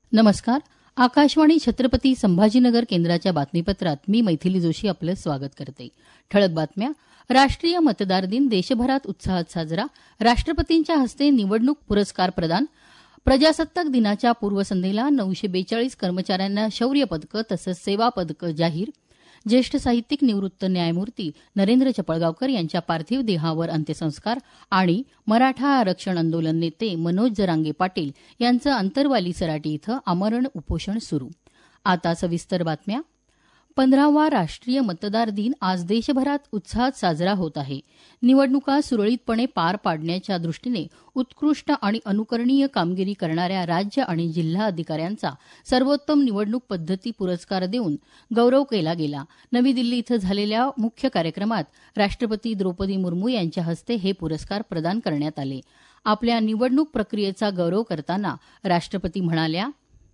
नमस्कार. आकाशवाणी छत्रपती संभाजीनगर केंद्राच्या बातमीपत्रात मी मैथिली जोशी आपलं स्वागत करते. ठळक बातम्या. राष्ट्रीय मतदार दिन देशभरात उत्साहात साजरा. राष्ट्रपतींच्या हस्ते निवडणूक पुरस्कार प्रदान. प्रजासत्ताक दिनाच्या पूर्वसंध्येला 942 कर्मचाऱ्यांना शौर्य पदकं तसंच सेवा पदकं जाहीर. ज्येष्ठ साहित्यिक निवृत्त न्यायमूर्ती नरेंद्र चपळगावकर यांच्या पार्थिव देहावर अंत्यसंस्कार आणि मराठा आरक्षण आंदोलन नेते मनोज जरांगे पाटील यांचं अंतरवाली सराटी इथं आमरण उपोषण सुरू. आता सविस्तर बातम्या. 15वा राष्ट्रीय मतदार दिन आज देशभरात उत्साहात साजरा होत आहे. निवडणुका सुरळीतपणे पार पाडण्याच्या दृष्टीने उत्कृष्ट आणि अनुकरणीय कामगिरी करणाऱ्या राज्य आणि जिल्हा अधिकाऱ्यांचा सर्वोत्तम निवडणूक पद्धती पुरस्कार देऊन गौरव केला गेला. नवी दिल्ली इथं झालेल्या मुख्य कार्यक्रमात राष्ट्रपती द्रौपदी मुर्मू यांच्या हस्ते हे पुरस्कार प्रदान करण्यात आले. आपल्या निवडणूक प्रक्रियेचा गौरव करताना राष्ट्रपती म्हणाल्या,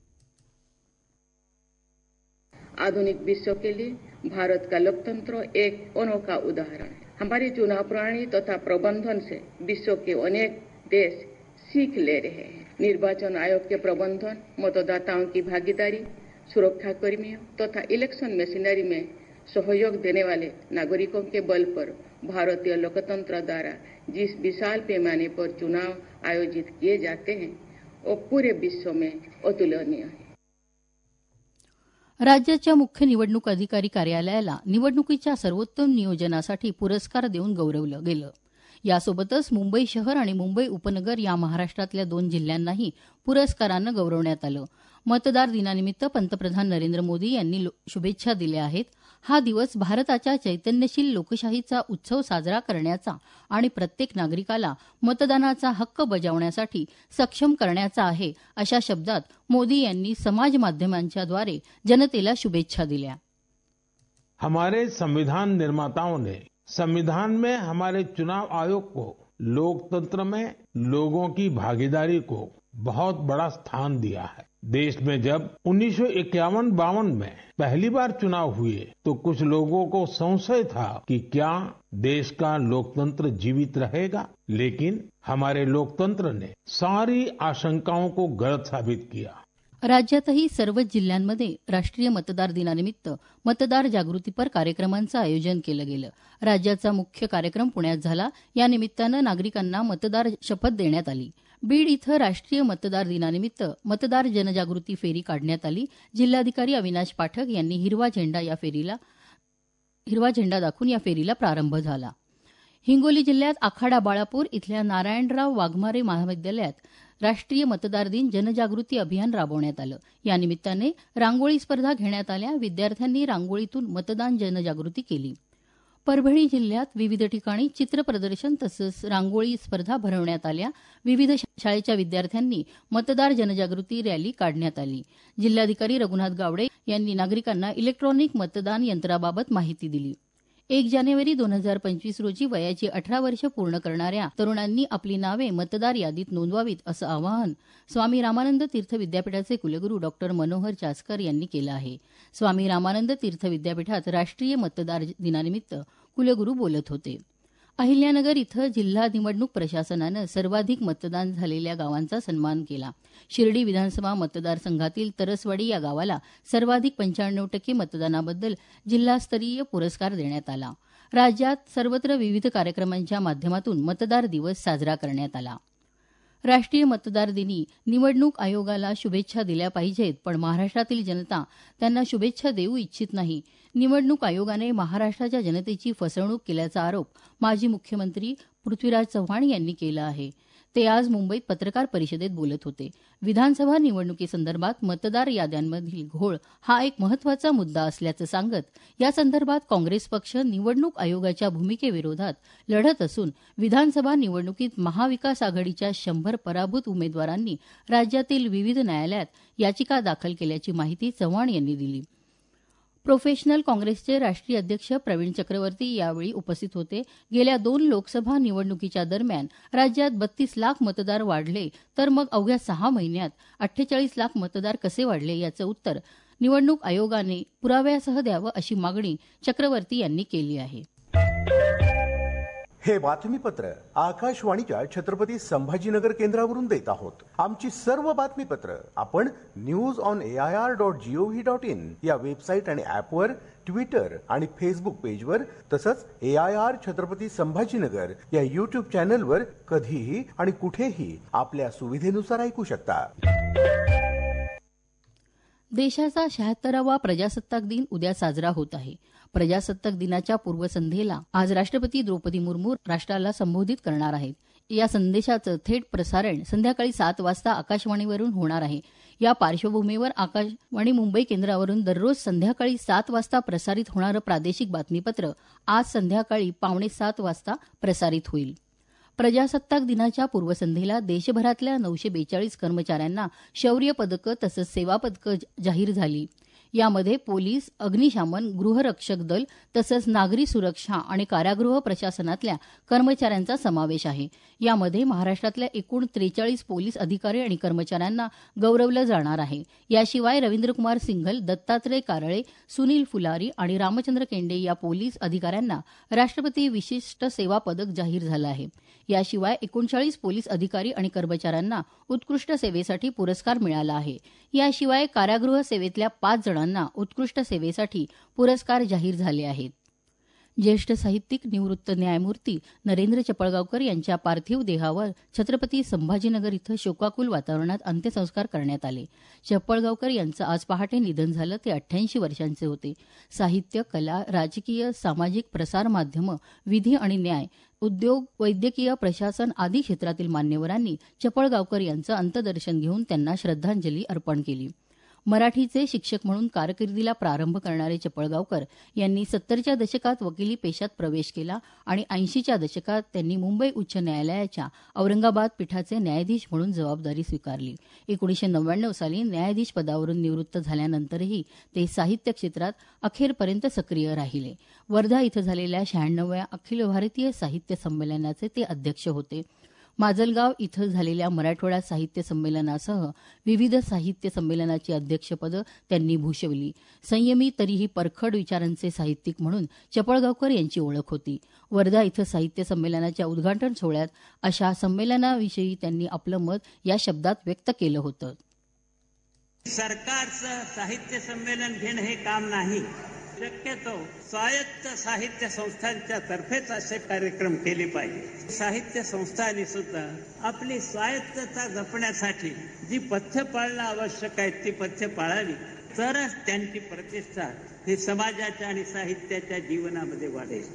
आधुनिक विश्व के लिए भारत का लोकतंत्र एक अनोखा उदाहरण है. हमारी चुनाव प्रणाली तथा प्रबंधन से विश्व के अनेक देश सीख ले रहे हैं. निर्वाचन आयोग के प्रबंधन, मतदाताओं की भागीदारी, सुरक्षा कर्मियों तथा इलेक्शन मशीनरी में सहयोग देने वाले नागरिकों के बल पर भारतीय लोकतंत्र द्वारा जिस विशाल पैमाने पर चुनाव आयोजित किए जाते हैं वो पूरे विश्व में अतुलनीय है. राज्याच्या मुख्य निवडणूक अधिकारी कार्यालयाला निवडणुकीच्या सर्वोत्तम नियोजनासाठी पुरस्कार देऊन गौरवलं गेलं. यासोबतच मुंबई शहर आणि मुंबई उपनगर या महाराष्ट्रातल्या 2 जिल्ह्यांनाही पुरस्कारानं गौरवण्यात आलं. मतदार दिनानिमित्त पंतप्रधान नरेंद्र मोदी यांनी शुभेच्छा दिल्या आहेत. हा दिवस भारताच्या चैतन्यशील लोकशाहीचा उत्सव साजरा करण्याचा आणि प्रत्येक नागरिकाला मतदानाचा हक्क बजावण्यासाठी सक्षम करण्याचा आहे, अशा शब्दात मोदी यांनी समाज माध्यमांच्याद्वारे जनतेला शुभेच्छा दिल्या. हमारे संविधान निर्माताओं ने संविधान में हमारे चुनाव आयोग को लोकतंत्र में लोगों की भागीदारी को बहुत बड़ा स्थान दिया है. देश में जब 1951-52 में पहली बार चुनाव हुए तो कुछ लोगों को संशय था कि क्या देश का लोकतंत्र जीवित रहेगा, लेकिन हमारे लोकतंत्र ने सारी आशंकाओं को गलत साबित किया. राज्यातही सर्वच जिल्ह्यांमध्ये राष्ट्रीय मतदार दिनानिमित्त मतदार जागृतीपर कार्यक्रमांचं आयोजन केलं गेलं. राज्याचा मुख्य कार्यक्रम पुण्यात झाला. या निमित्तानं नागरिकांना मतदार शपथ देण्यात आली. बीड इथं राष्ट्रीय मतदार दिनानिमित्त मतदार जनजागृती फेरी काढण्यात आली. जिल्हाधिकारी अविनाश पाठक यांनी हिरवा झेंडा दाखवून या फेरीला प्रारंभ झाला. हिंगोली जिल्ह्यात आखाडा बाळापूर इथल्या नारायणराव वाघमारे महाविद्यालयात राष्ट्रीय मतदार दिन जनजागृती अभियान राबवण्यात आलं. या निमित्ताने रांगोळी स्पर्धा घेण्यात आल्या. विद्यार्थ्यांनी रांगोळीतून मतदान जनजागृती केली. परभणी जिल्ह्यात विविध ठिकाणी चित्र प्रदर्शन तसंच रांगोळी स्पर्धा भरवण्यात आल्या. विविध शाळेच्या विद्यार्थ्यांनी मतदार जनजागृती रॅली काढण्यात आली. जिल्हाधिकारी रघुनाथ गावडे यांनी नागरिकांना इलेक्ट्रॉनिक मतदान यंत्राबाबत माहिती दिली. 1 जानेवारी 2025 रोजी वयाची 18 वर्ष पूर्ण करणाऱ्या तरुणांनी आपली नावे मतदार यादीत नोंदवावीत असं आवाहन स्वामी रामानंद तीर्थ विद्यापीठाचे कुलगुरू डॉ. मनोहर चासकर यांनी केलं आहे. स्वामी रामानंद तीर्थ विद्यापीठात राष्ट्रीय मतदार दिनानिमित्त कुलगुरू बोलत होते. अहिल्यानगर इथं जिल्हा निवडणूक प्रशासनानं सर्वाधिक मतदान झालेल्या गावांचा सन्मान केला. शिर्डी विधानसभा मतदारसंघातील तरसवाडी या गावाला सर्वाधिक 95% मतदानाबद्दल जिल्हास्तरीय पुरस्कार देण्यात आला. राज्यात सर्वत्र विविध कार्यक्रमांच्या माध्यमातून मतदार दिवस साजरा करण्यात आला. राष्ट्रीय मतदार दिनी निवडणूक आयोगाला शुभेच्छा दिल्या पाहिजेत, पण महाराष्ट्रातील जनता त्यांना शुभेच्छा देऊ इच्छित नाही. निवडणूक आयोगाने महाराष्ट्राच्या जनतेची फसवणूक केल्याचा आरोप माजी मुख्यमंत्री पृथ्वीराज चव्हाण यांनी केला आहे. ते आज मुंबईत पत्रकार परिषदेत बोलत होते. विधानसभा निवडणुकीसंदर्भात मतदार याद्यांमधील घोळ हा एक महत्त्वाचा मुद्दा असल्याचं सांगत यासंदर्भात काँग्रेस पक्ष निवडणूक आयोगाच्या भूमिकेविरोधात लढत असून विधानसभा निवडणुकीत महाविकास आघाडीच्या 100 पराभूत उमेदवारांनी राज्यातील विविध न्यायालयात याचिका दाखल केल्याची माहिती चव्हाण यांनी दिली. प्रोफेशनल काँग्रेसचे राष्ट्रीय अध्यक्ष प्रवीण चक्रवर्ती यावेळी उपस्थित होते. गेल्या 2 लोकसभा निवडणुकीच्या दरम्यान राज्यात 32 लाख मतदार वाढले, तर मग अवघ्या 6 महिन्यात 48 लाख मतदार कसे वाढले याचं उत्तर निवडणूक आयोगाने पुराव्यासह द्यावं, अशी मागणी चक्रवर्ती यांनी केली आहे. हे बातमीपत्र आकाशवाणीच्या छत्रपती संभाजीनगर केंद्रावरून देत आहोत. आमची सर्व बातमीपत्र आपण newsonair.gov.in या वेबसाईट आणि ऍपवर, ट्विटर आणि फेसबुक पेजवर, तसंच AIR छत्रपती संभाजीनगर या YouTube चॅनलवर कधीही आणि कुठेही आपल्या सुविधेनुसार ऐकू शकता. देशाचा 76वा प्रजासत्ताक दिन उद्या साजरा होत आहे. प्रजासत्ताक दिनाच्या पूर्वसंध्येला आज राष्ट्रपती द्रौपदी मुर्मू राष्ट्राला संबोधित करणार आहेत. या संदेशाचं थेट प्रसारण संध्याकाळी 7 वाजता आकाशवाणीवरून होणार आहे. या पार्श्वभूमीवर आकाशवाणी मुंबई केंद्रावरून दररोज संध्याकाळी 7 वाजता प्रसारित होणारं प्रादेशिक बातमीपत्र आज संध्याकाळी 6:45 वाजता प्रसारित होईल. प्रजासत्ताक दिनाच्या पूर्वसंध्येला देशभरातल्या 942 कर्मचाऱ्यांना शौर्य पदकं तसंच सेवा पदकं जाहीर झाली. यामध्ये पोलीस, अग्निशमन, गृहरक्षक दल तसंच नागरी सुरक्षा आणि कारागृह प्रशासनातल्या कर्मचाऱ्यांचा समावेश आहे. यामध्ये महाराष्ट्रातल्या एकूण 43 पोलीस अधिकारी आणि कर्मचाऱ्यांना गौरवलं जाणार आहे. याशिवाय रवींद्रकुमार सिंघल, दत्तात्रय कारळे, सुनील फुलारी आणि रामचंद्र केंडे या पोलीस अधिकाऱ्यांना राष्ट्रपती विशिष्ट सेवा पदक जाहीर झालं आहे. याशिवाय 39 पोलीस अधिकारी आणि कर्मचाऱ्यांना उत्कृष्ट सेवेसाठी पुरस्कार मिळाला आहे. याशिवाय कारागृह सेवेतल्या 5 जणांना उत्कृष्ट सेवेसाठी पुरस्कार जाहीर झाले आहेत. ज्येष्ठ साहित्यिक निवृत्त न्यायमूर्ती नरेंद्र चपळगावकर यांच्या पार्थिव देहावर छत्रपती संभाजीनगर इथं शोकाकुल वातावरणात अंत्यसंस्कार करण्यात आले. चपळगावकर यांचं आज पहाटे निधन झालं. ते 88 वर्षांचे होते. साहित्य, कला, राजकीय, सामाजिक, प्रसारमाध्यमं, विधी आणि न्याय, उद्योग, वैद्यकीय, प्रशासन आदी क्षेत्रातील मान्यवरांनी चपळगावकर यांचं अंत्यदर्शन घेऊन त्यांना श्रद्धांजली अर्पण केली. मराठीचे शिक्षक म्हणून कारकिर्दीला प्रारंभ करणारे चपळगावकर यांनी 70च्या दशकात वकिली पेशात प्रवेश केला आणि 80च्या दशकात त्यांनी मुंबई उच्च न्यायालयाच्या औरंगाबाद पीठाचे न्यायाधीश म्हणून जबाबदारी स्वीकारली. 1999 साली न्यायाधीश पदावरून निवृत्त झाल्यानंतरही ते साहित्य क्षेत्रात अखेरपर्यंत सक्रिय राहिले. वर्धा इथं झालेल्या 96व्या अखिल भारतीय साहित्य संमेलनाचे ते अध्यक्ष होते. माजलगाव इथं झालेल्या मराठवाडा साहित्य संमेलनासह विविध साहित्य संमेलनाची अध्यक्षपदं त्यांनी भूषवली. संयमी तरीही परखड विचारांचे साहित्यिक म्हणून चपळगावकर यांची ओळख होती. वर्धा इथं साहित्य संमेलनाच्या उद्घाटन सोहळ्यात अशा संमेलनाविषयी त्यांनी आपलं मत या शब्दात व्यक्त केलं होतं. सरकारचं साहित्य संमेलन घेणं हे काम नाही. शक्यतो स्वायत्त साहित्य संस्थांच्या तर्फेच असे कार्यक्रम केले पाहिजे. साहित्य संस्थांनी सुद्धा आपली स्वायत्तता जपण्यासाठी जी पथ्य पाळणं आवश्यक आहे ती पथ्य पाळावी, तरच त्यांची प्रतिष्ठा ही समाजाच्या आणि साहित्याच्या जीवनामध्ये वाढेल.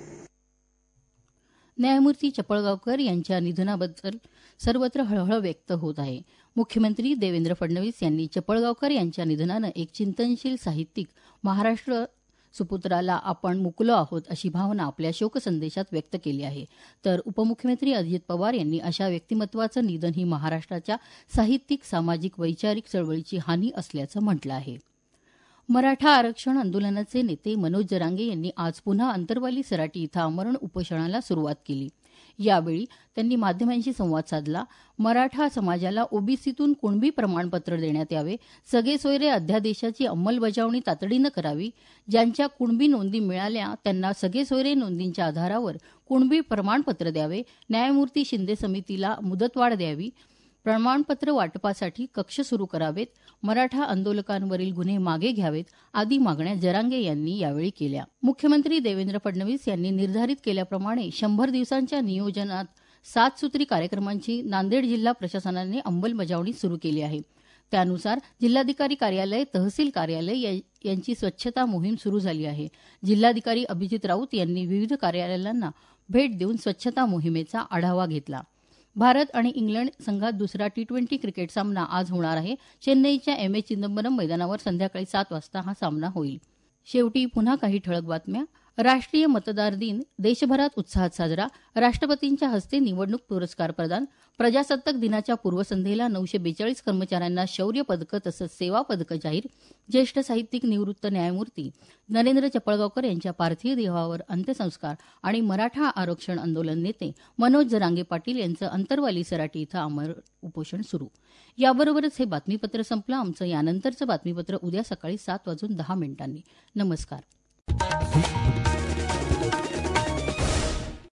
न्यायमूर्ती चपळगावकर यांच्या निधनाबद्दल सर्वत्र हळहळ व्यक्त होत आहे. मुख्यमंत्री देवेंद्र फडणवीस यांनी चपळगावकर यांच्या निधनानं एक चिंतनशील साहित्यिक, महाराष्ट्र सुपुत्राला आपण मुकलो आहोत अशी भावना आपल्या शोकसंदेशात व्यक्त केली आहे. तर उपमुख्यमंत्री अजित पवार यांनी अशा व्यक्तिमत्वाचं निधन ही महाराष्ट्राच्या साहित्यिक, सामाजिक, वैचारिक चळवळीची हानी असल्याचं म्हटलं आहे. मराठा आरक्षण आंदोलनाचे नेते मनोज जरांगे यांनी आज पुन्हा अंतरवाली सराटी इथं आमरण उपोषणाला सुरुवात केली. यावेळी त्यांनी माध्यमांशी संवाद साधला. मराठा समाजाला ओबीसीतून कुणबी प्रमाणपत्र देण्यात यावे, सगळे सोयरे अध्यादेशाची अंमलबजावणी तातडीनं करावी, ज्यांच्या कुणबी नोंदी मिळाल्या त्यांना सगळे सोयरे नोंदींच्या आधारावर कुणबी प्रमाणपत्र द्यावे, न्यायमूर्ती शिंदे समितीला मुदतवाढ द्यावी, प्रमाणपत्र वाटपासाठी कक्ष सुरू करावेत, मराठा आंदोलकांवरील गुन्हे मागे घ्यावेत आदी मागण्या जरांगे यांनी यावेळी केल्या. मुख्यमंत्री देवेंद्र फडणवीस यांनी निर्धारित केल्याप्रमाणे 100 दिवसांच्या नियोजनात 7 सूत्री कार्यक्रमांची नांदेड जिल्हा प्रशासनाने अंमलबजावणी सुरू केली आहे. त्यानुसार जिल्हाधिकारी कार्यालय, तहसील कार्यालय यांची स्वच्छता मोहीम सुरू झाली आहे. जिल्हाधिकारी अभिजित राऊत यांनी विविध कार्यालयांना भेट देऊन स्वच्छता मोहिमेचा आढावा घेतला. भारत आणि इंग्लंड संघात दुसरा T20 क्रिकेट सामना आज होणार आहे. चेन्नईच्या MS चिदंबरम मैदानावर संध्याकाळी 7 वाजता हा सामना होईल. शेवटी पुन्हा काही ठळक बातम्या. राष्ट्रीय मतदार दिन देशभरात उत्साहात साजरा. राष्ट्रपतींच्या हस्ते निवडणूक पुरस्कार प्रदान. प्रजासत्ताक दिनाच्या पूर्वसंध्येला 942 कर्मचाऱ्यांना शौर्य पदकं तसंच सेवा पदकं जाहीर. ज्येष्ठ साहित्यिक निवृत्त न्यायमूर्ती नरेंद्र चपळगावकर यांच्या पार्थिव देहावर अंत्यसंस्कार आणि मराठा आरक्षण आंदोलन नेते मनोज जरांगे पाटील यांचं अंतरवाली सराटी इथं आमरण उपोषण सुरू. याबरोबरच हे बातमीपत्र संपलं. आमचं यानंतरचं बातमीपत्र उद्या सकाळी 7:10 नमस्कार.